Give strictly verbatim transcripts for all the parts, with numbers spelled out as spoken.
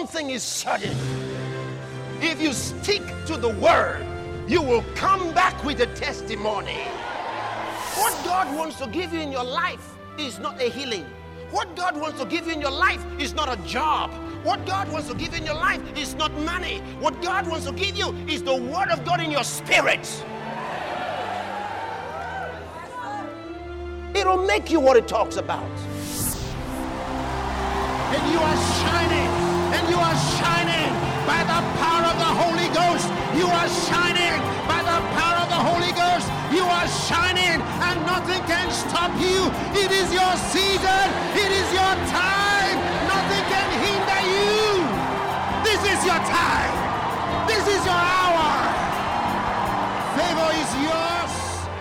thing is certain. If you stick to the word, you will come back with a testimony. What God wants to give you in your life is not a healing. What God wants to give you in your life is not a job. What God wants to give you in your life is not money. What God wants to give you is the word of God in your spirit. It'll make you what it talks about. And you are shining, and you are shining by the power of the Holy Ghost. You are shining by the power of the Holy Ghost. You are shining, and nothing can stop you. It is your season. It is your time. Nothing can hinder you. This is your time. This is your hour. Favor is yours.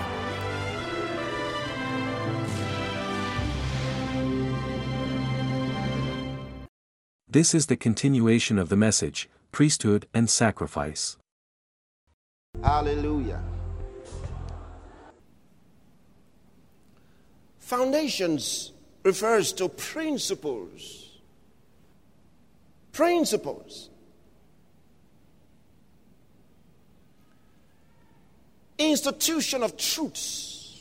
This is the continuation of the message, Priesthood and Sacrifice. Hallelujah. Foundations refers to principles. Principles. Institution of truths.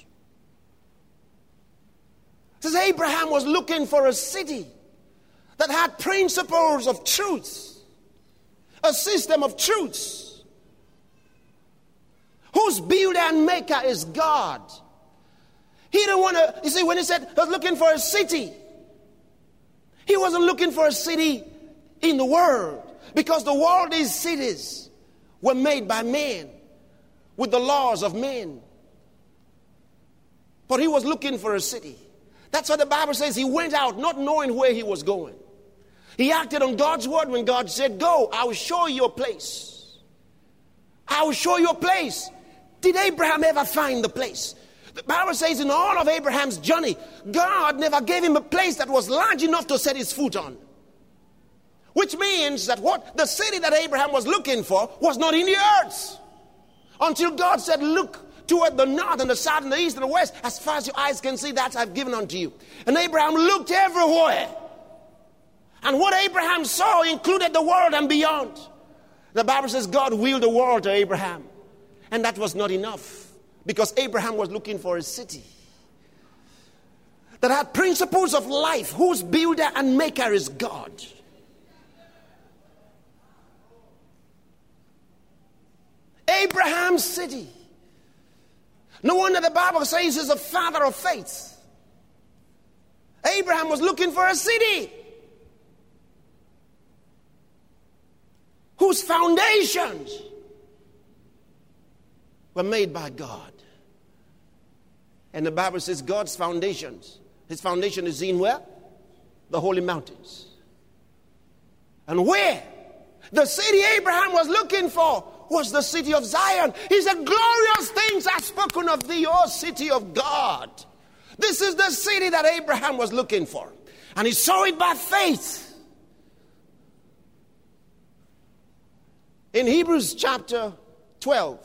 It says Abraham was looking for a city that had principles of truth, a system of truths, whose builder and maker is God. He didn't want to, you see, when he said he was looking for a city, he wasn't looking for a city in the world, because the world, these cities were made by men with the laws of men. But he was looking for a city. That's what the Bible says. He went out not knowing where he was going. He acted on God's word when God said, go, I will show you a place. I will show you a place. Did Abraham ever find the place? The Bible says in all of Abraham's journey, God never gave him a place that was large enough to set his foot on. Which means that what the city that Abraham was looking for was not in the earth. Until God said, look toward the north and the south and the east and the west. As far as your eyes can see, that I've given unto you. And Abraham looked everywhere. And what Abraham saw included the world and beyond. The Bible says God willed the world to Abraham. And that was not enough, because Abraham was looking for a city that had principles of life, whose builder and maker is God. Abraham's city. No wonder the Bible says he's a father of faith. Abraham was looking for a city whose foundations were made by God. And the Bible says God's foundations, his foundation is in where? The holy mountains. And where? The city Abraham was looking for was the city of Zion. He said, glorious things are spoken of thee, O city of God. This is the city that Abraham was looking for. And he saw it by faith. In Hebrews chapter twelve,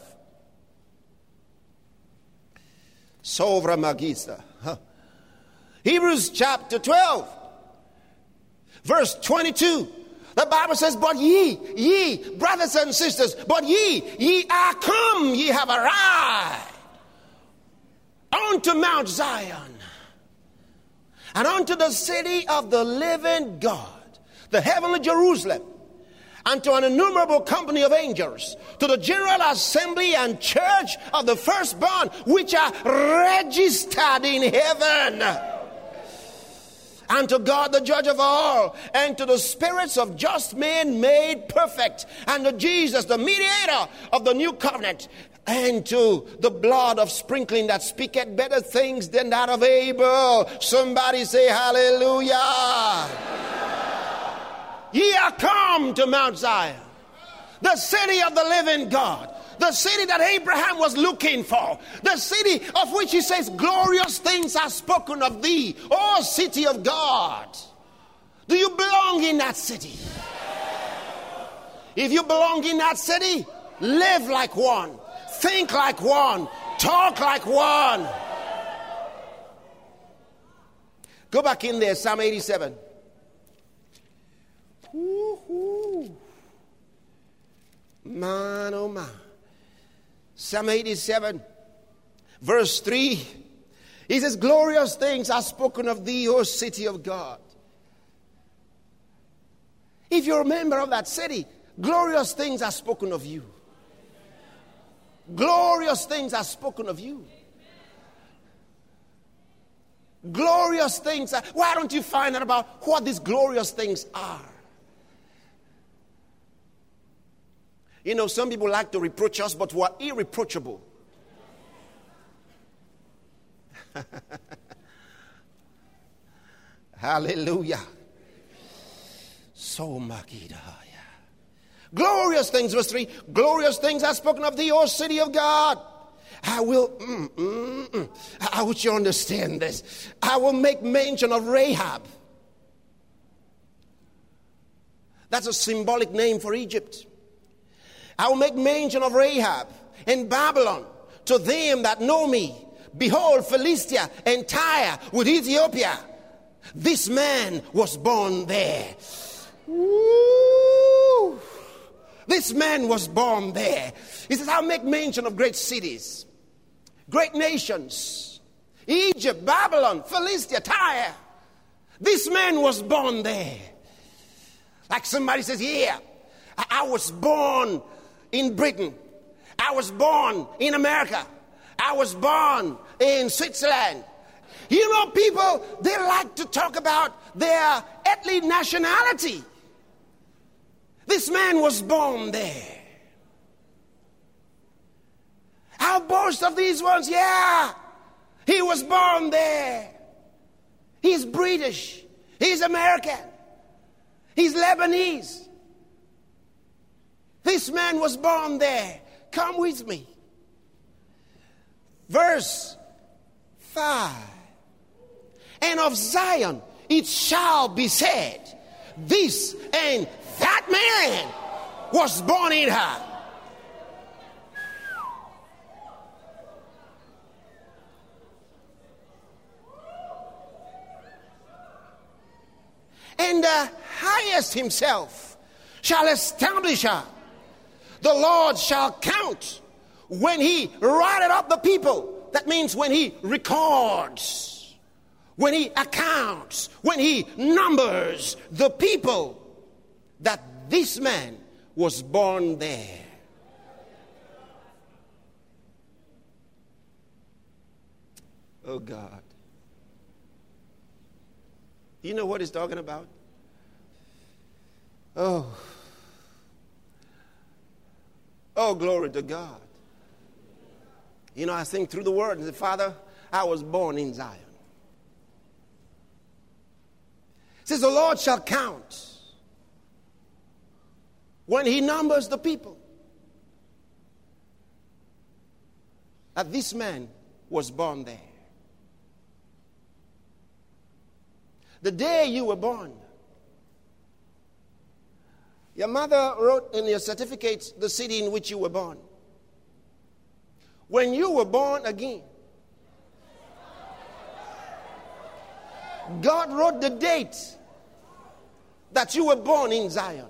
Sovra Magista. Huh. Hebrews chapter twelve, verse twenty-two. The Bible says, but ye, ye, brothers and sisters, but ye, ye are come, ye have arrived unto Mount Zion, and unto the city of the living God, the heavenly Jerusalem, and to an innumerable company of angels, to the general assembly and church of the firstborn, which are registered in heaven, and to God the judge of all, and to the spirits of just men made perfect, and to Jesus the mediator of the new covenant, and to the blood of sprinkling that speaketh better things than that of Abel. Somebody say hallelujah. Ye are come to Mount Zion, the city of the living God, the city that Abraham was looking for, the city of which he says glorious things are spoken of thee, O city of God. Do you belong in that city? If you belong in that city, live like one, think like one, talk like one. Go back in there, Psalm eighty-seven. Woo-hoo. Psalm eighty-seven, verse three. He says, glorious things are spoken of thee, O city of God. If you're a member of that city, glorious things are spoken of you. Glorious things are spoken of you. Glorious things are, why don't you find out about what these glorious things are? You know, some people like to reproach us, but we're irreproachable. Hallelujah. So Makida. Glorious things, verse three. Glorious things are spoken of thee, O city of God. I will, mm, mm, mm, I want you to understand this. I will make mention of Rahab. That's a symbolic name for Egypt. I will make mention of Rahab in Babylon to them that know me. Behold, Philistia and Tyre with Ethiopia. This man was born there. Woo! This man was born there. He says, I'll make mention of great cities, great nations. Egypt, Babylon, Philistia, Tyre. This man was born there. Like somebody says, yeah, I was born in Britain. I was born in America. I was born in Switzerland. You know, people, they like to talk about their ethnic nationality. This man was born there. I'll boast of these ones. Yeah, he was born there. He's British. He's American. He's Lebanese. This man was born there. Come with me. Verse five. And of Zion it shall be said, this and that man was born in her. And the highest himself shall establish her. The Lord shall count when he rounded up the people. That means when he records, when he accounts, when he numbers the people, that this man was born there. Oh God. You know what he's talking about? Oh. Oh, glory to God. You know, I think through the word and say, Father, I was born in Zion. It says, the Lord shall count when he numbers the people, that this man was born there. The day you were born, your mother wrote in your certificate the city in which you were born. When you were born again, God wrote the date that you were born in Zion.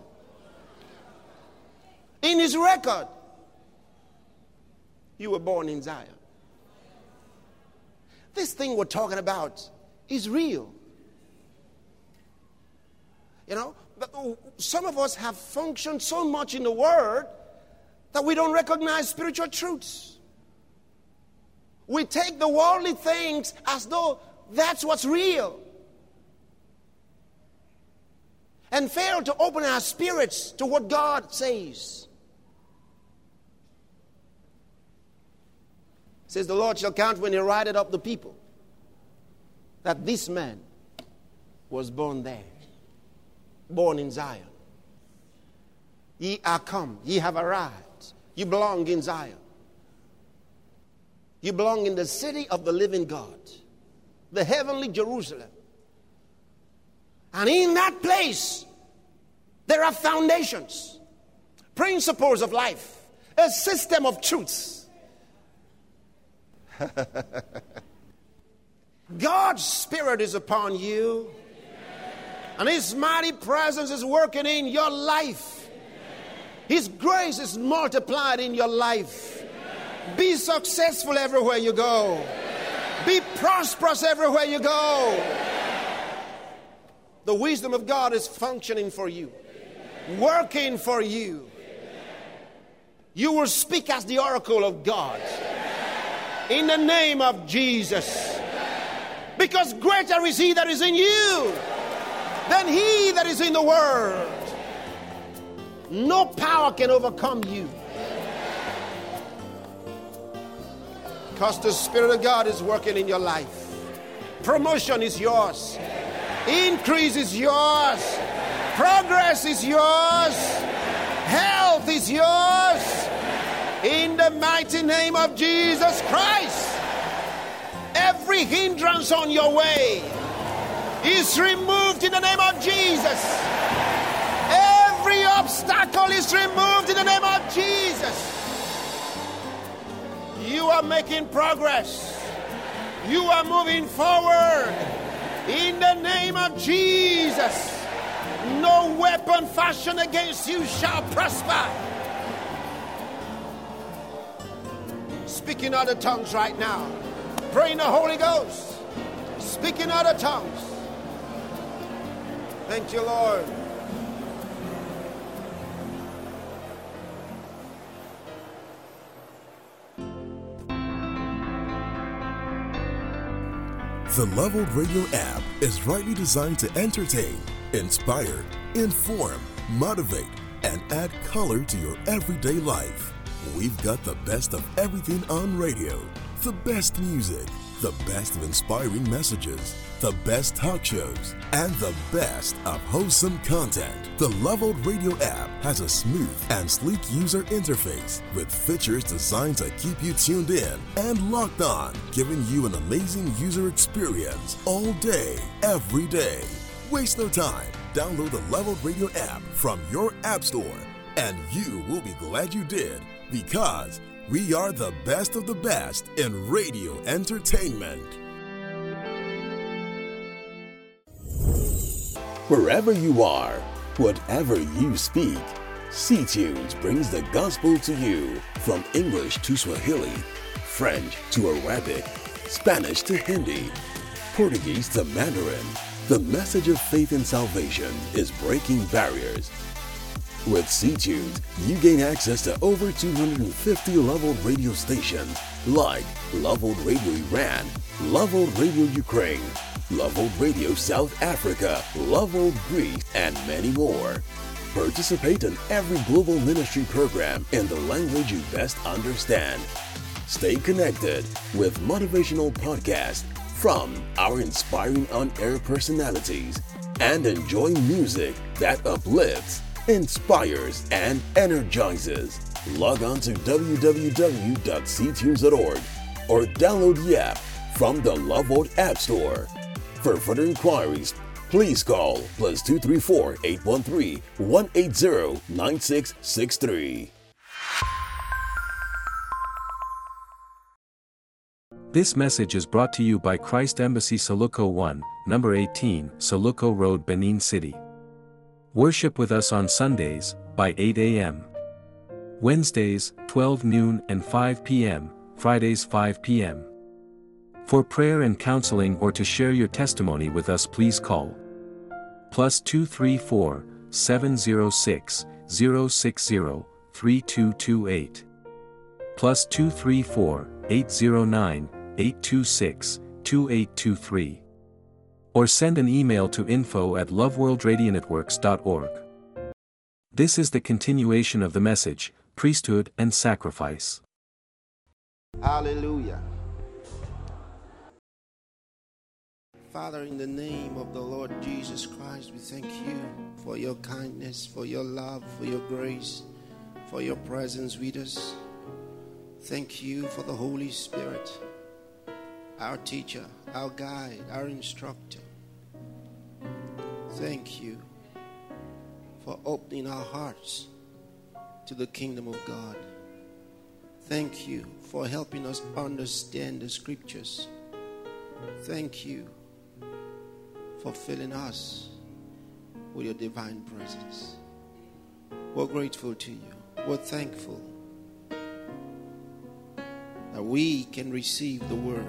In his record, you were born in Zion. This thing we're talking about is real. You know, but some of us have functioned so much in the Word that we don't recognize spiritual truths. We take the worldly things as though that's what's real, and fail to open our spirits to what God says. It says, the Lord shall count when he writeth up the people, that this man was born there. Born in Zion. Ye are come, ye have arrived. You belong in Zion. You belong in the city of the living God, the heavenly Jerusalem. And in that place, there are foundations, principles of life, a system of truths. God's Spirit is upon you. And his mighty presence is working in your life. His grace is multiplied in your life. Be successful everywhere you go. Be prosperous everywhere you go. The wisdom of God is functioning for you, working for you. You will speak as the oracle of God in the name of Jesus. Because greater is He that is in you than he that is in the world. No power can overcome you. Because the Spirit of God is working in your life. Promotion is yours. Increase is yours. Progress is yours. Health is yours. In the mighty name of Jesus Christ. Every hindrance on your way is removed in the name of Jesus. Every obstacle is removed in the name of Jesus. You are making progress. You are moving forward in the name of Jesus. No weapon fashioned against you shall prosper. Speaking other tongues right now. Pray in the Holy Ghost. Speaking other tongues. Thank you, Lord. The Leveled Radio app is rightly designed to entertain, inspire, inform, motivate, and add color to your everyday life. We've got the best of everything on radio. The best music, the best of inspiring messages, the best talk shows, and the best of wholesome content. The Leveled Radio app has a smooth and sleek user interface with features designed to keep you tuned in and locked on, giving you an amazing user experience all day, every day. Waste no time. Download the Leveled Radio app from your app store, and you will be glad you did, because we are the best of the best in radio entertainment. Wherever you are, whatever you speak, C-Tunes brings the gospel to you from English to Swahili, French to Arabic, Spanish to Hindi, Portuguese to Mandarin. The message of faith and salvation is breaking barriers. With C-Tunes, you gain access to over two hundred fifty Leveled Radio stations like Leveled Radio Iran, Leveled Radio Ukraine, Leveled Radio South Africa, Leveled Greece, and many more. Participate in every global ministry program in the language you best understand. Stay connected with motivational podcasts from our inspiring on-air personalities and enjoy music that uplifts, inspires, and energizes. Log on to w w w dot c tunes dot org or download the app from the Leveled App Store. For further inquiries, please call plus two three four, eight one three, one eight zero, nine six six three. This message is brought to you by Christ Embassy Soluco one, number eighteen, Soluco Road, Benin City. Worship with us on Sundays, by eight a.m. Wednesdays, twelve noon and five p.m., Fridays five p.m. For prayer and counseling or to share your testimony with us, please call plus two three four, seven zero six, zero six zero, three two two eight, plus two three four, eight zero nine, eight two six, two eight two three. Or send an email to info at loveworldradionetworks dot org. This is the continuation of the message, Priesthood and Sacrifice. Hallelujah. Father, in the name of the Lord Jesus Christ, we thank you for your kindness, for your love, for your grace, for your presence with us. Thank you for the Holy Spirit, our teacher, our guide, our instructor. Thank you for opening our hearts to the kingdom of God. Thank you for helping us understand the scriptures. Thank you for filling us with your divine presence. We're grateful to you. We're thankful that we can receive the word,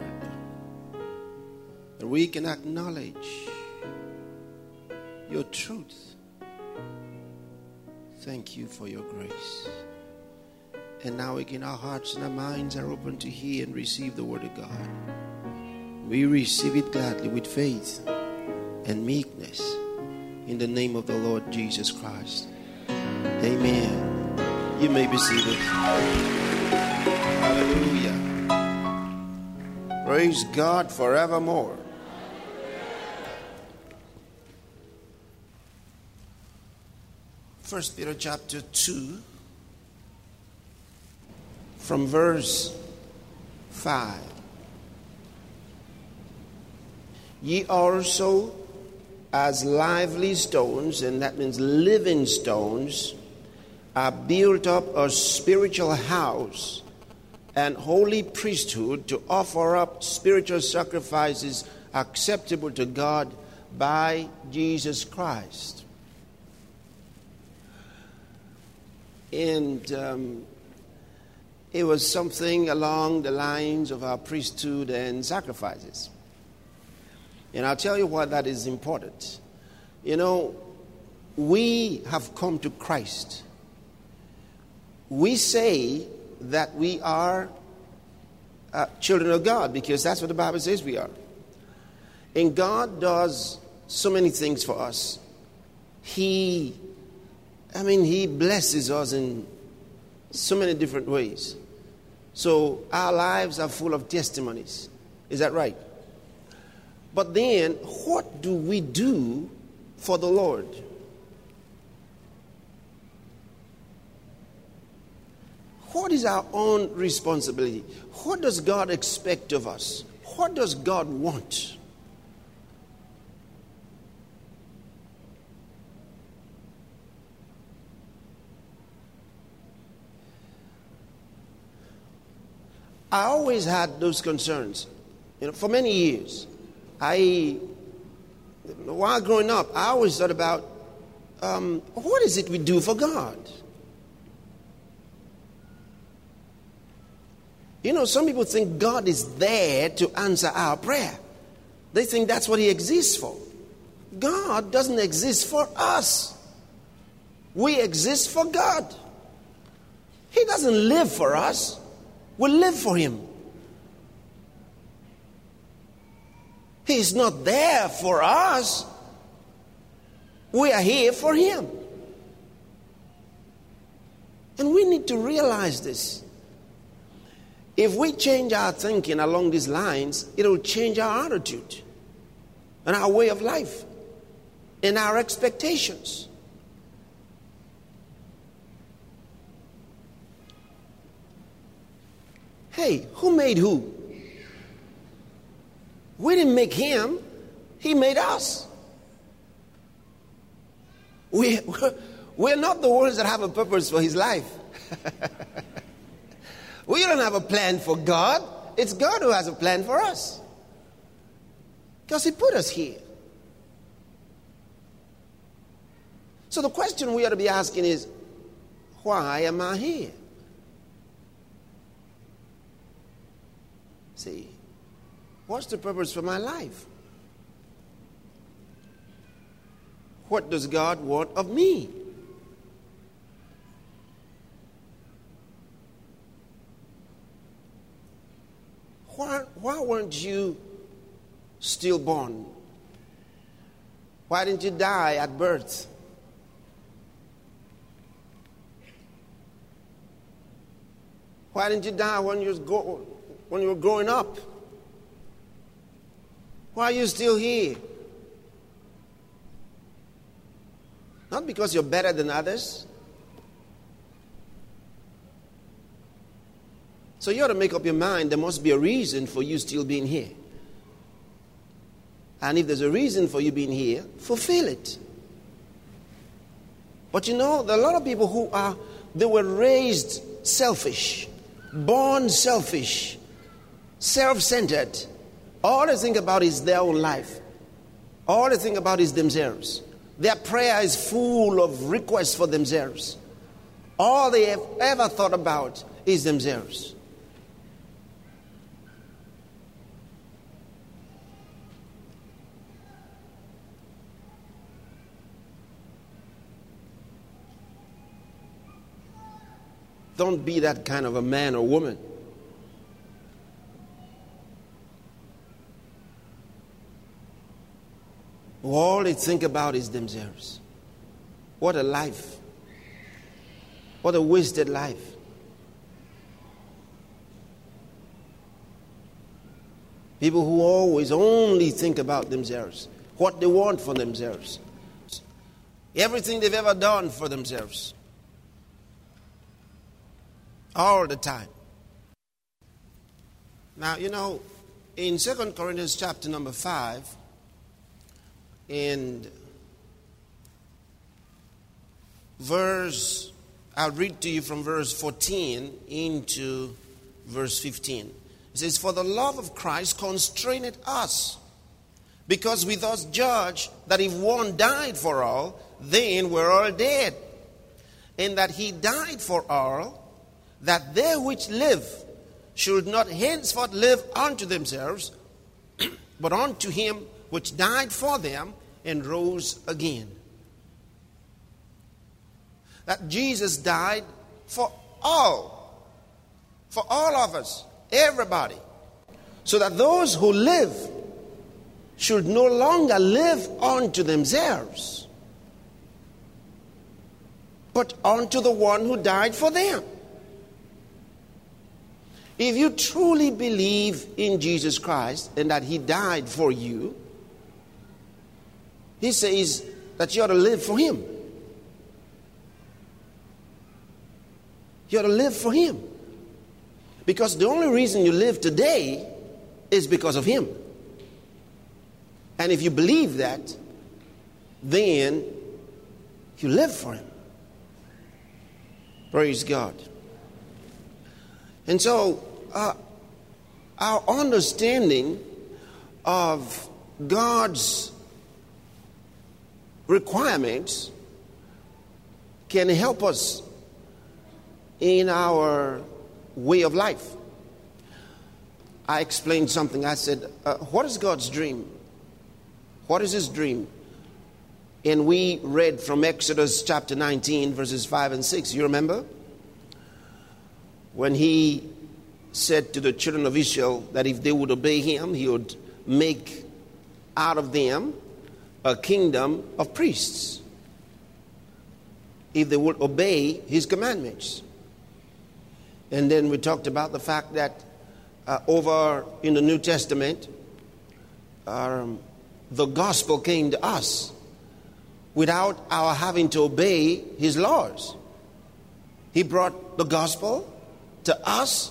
that we can acknowledge your truth. Thank you for your grace. And now again, our hearts and our minds are open to hear and receive the word of God. We receive it gladly with faith and meekness in the name of the Lord Jesus Christ. Amen. You may be seated. Hallelujah. Praise God forevermore. First Peter chapter two, from verse five. Ye also, as lively stones, and that means living stones, are built up a spiritual house and holy priesthood to offer up spiritual sacrifices acceptable to God by Jesus Christ. And um, it was something along the lines of our priesthood and sacrifices. And I'll tell you why that is important. You know, we have come to Christ. We say that we are uh, children of God because that's what the Bible says we are. And God does so many things for us. He, I mean, He blesses us in so many different ways. So our lives are full of testimonies. Is that right? But then, what do we do for the Lord? What is our own responsibility? What does God expect of us? What does God want? I always had those concerns, you know, for many years. I, while growing up, I always thought about um, what is it we do for God? You know, some people think God is there to answer our prayer. They think that's what He exists for. God doesn't exist for us. We exist for God. He doesn't live for us. We live for Him. He's not there for us. We are here for Him. And we need to realize this. If we change our thinking along these lines, it will change our attitude and our way of life and our expectations. Hey, who made who? We didn't make Him. He made us. We, we're not the ones that have a purpose for His life. We don't have a plan for God. It's God who has a plan for us. Because He put us here. So the question we ought to be asking is, why am I here? See, what's the purpose for my life? What does God want of me? Why, why weren't you stillborn? Why didn't you die at birth? Why didn't you die when you, was go, when you were growing up? Why are you still here? Not because you're better than others. So you ought to make up your mind there must be a reason for you still being here. And if there's a reason for you being here, fulfill it. But you know, there are a lot of people who are, they were raised selfish, born selfish, self-centered. All they think about is their own life. All they think about is themselves. Their prayer is full of requests for themselves. All they have ever thought about is themselves. Don't be that kind of a man or woman. All they think about is themselves. What a life. What a wasted life. People who always only think about themselves, what they want for themselves, everything they've ever done for themselves, all the time. Now, you know, in Second Corinthians chapter number five, and verse, I'll read to you from verse fourteen into verse fifteen. It says, "For the love of Christ constraineth us, because we thus judge that if one died for all, then we're all dead. And that he died for all, that they which live should not henceforth live unto themselves, but unto him which died for them and rose again." That Jesus died for all, for all of us, everybody, so that those who live should no longer live unto themselves, but unto the one who died for them. If you truly believe in Jesus Christ and that he died for you, he says that you ought to live for him. You ought to live for him. Because the only reason you live today is because of him. And if you believe that, then you live for him. Praise God. And so, uh, our understanding of God's requirements can help us in our way of life. I explained something. I said, uh, what is God's dream? What is his dream? And we read from Exodus chapter nineteen, verses five and six. You remember? When he said to the children of Israel that if they would obey him, he would make out of them a kingdom of priests. If they would obey his commandments. And then we talked about the fact that uh, over in the New Testament, um, the gospel came to us without our having to obey his laws. He brought the gospel to us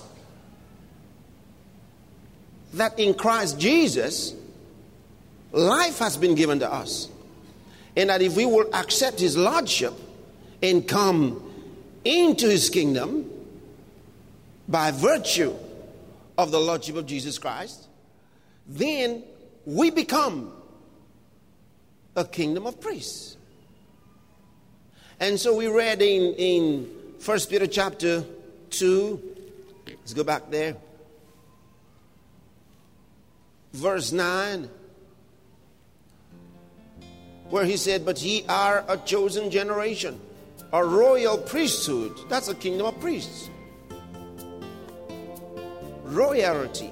that in Christ Jesus, life has been given to us. And that if we will accept his lordship and come into his kingdom by virtue of the lordship of Jesus Christ, then we become a kingdom of priests. And so we read in, in First Peter chapter two, let's go back there, verse nine, where he said, "But ye are a chosen generation, a royal priesthood." That's a kingdom of priests. Royalty.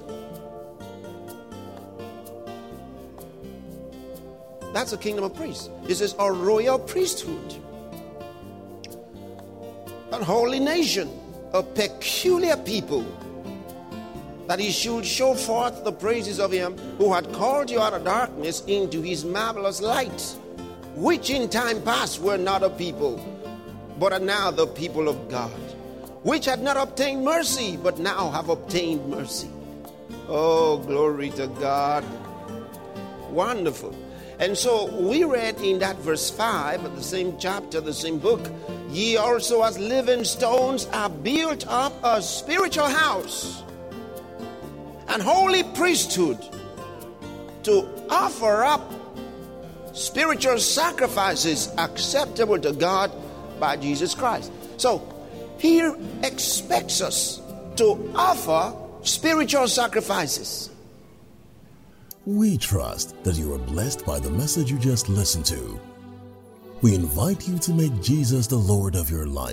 That's a kingdom of priests. This is a royal priesthood. A holy nation, a peculiar people, that he should show forth the praises of him who had called you out of darkness into his marvelous light, which in time past were not a people, but are now the people of God, which had not obtained mercy, but now have obtained mercy. Oh, glory to God. Wonderful. And so we read in that verse five of the same chapter, the same book, "Ye also as living stones are built up a spiritual house, an holy priesthood, to offer up spiritual sacrifices acceptable to God by Jesus Christ." So he expects us to offer spiritual sacrifices. We trust that you are blessed by the message you just listened to. We invite you to make Jesus the Lord of your life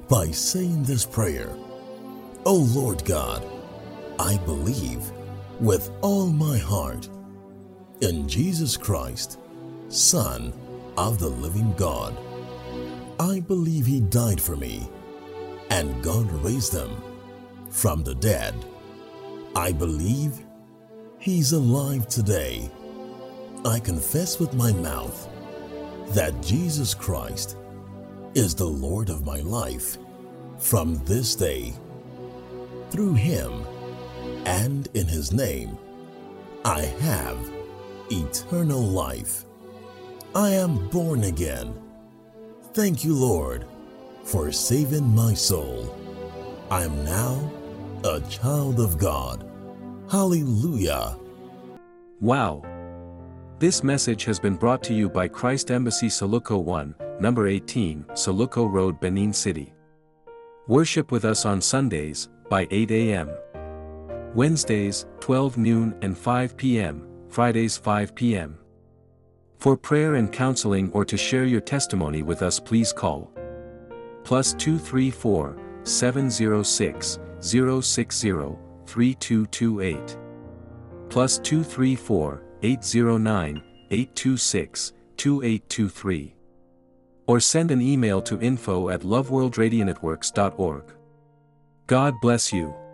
by saying this prayer. O Lord God, I believe with all my heart in Jesus Christ, Son of the living God. I believe He died for me, and God raised Him from the dead. I believe He's alive today. I confess with my mouth that Jesus Christ is the Lord of my life from this day. Through Him and in His name, I have eternal life. I am born again. Thank you, Lord, for saving my soul. I am now a child of God. Hallelujah. Wow! This message has been brought to you by Christ Embassy Soluco one, number eighteen, Soluco Road, Benin City. Worship with us on Sundays, by eight a m Wednesdays, twelve noon and five p m, Fridays five p m For prayer and counseling or to share your testimony with us, please call plus two three four, seven zero six, zero six zero, three two two eight, plus two three four, eight zero nine, eight two six, two eight two three, or send an email to info at loveworldradionetworks dot org. God bless you.